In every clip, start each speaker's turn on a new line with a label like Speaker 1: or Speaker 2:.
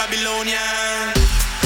Speaker 1: Babylonian.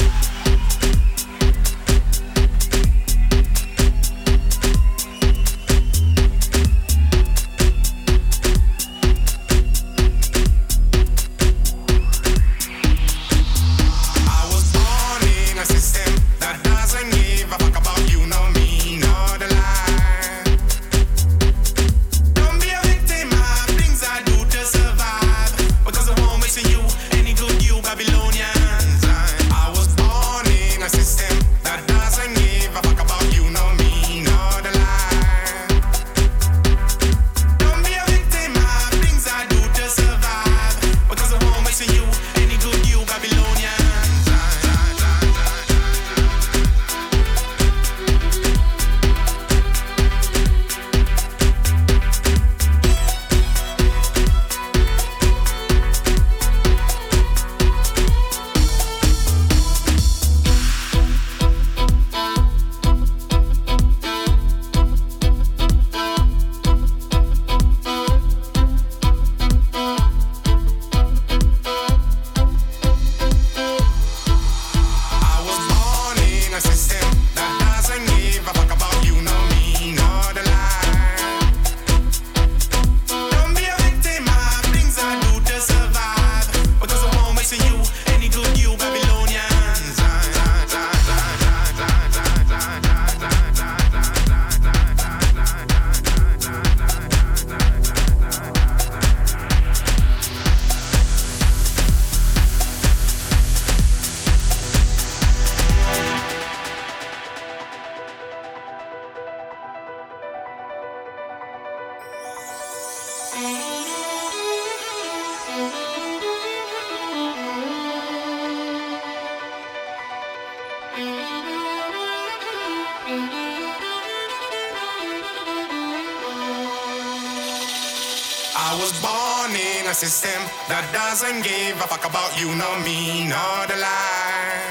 Speaker 1: I was born in a system that doesn't give a fuck about you, nor me, nor the lie.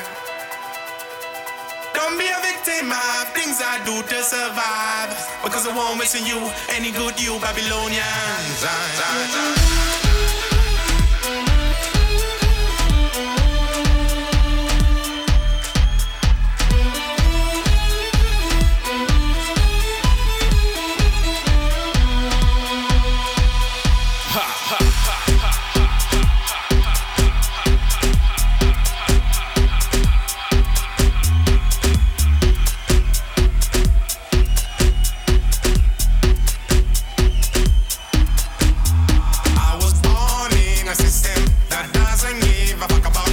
Speaker 1: Don't be a victim of things I do to survive, because I won't miss you any good, you Babylonians. System that doesn't give a fuck about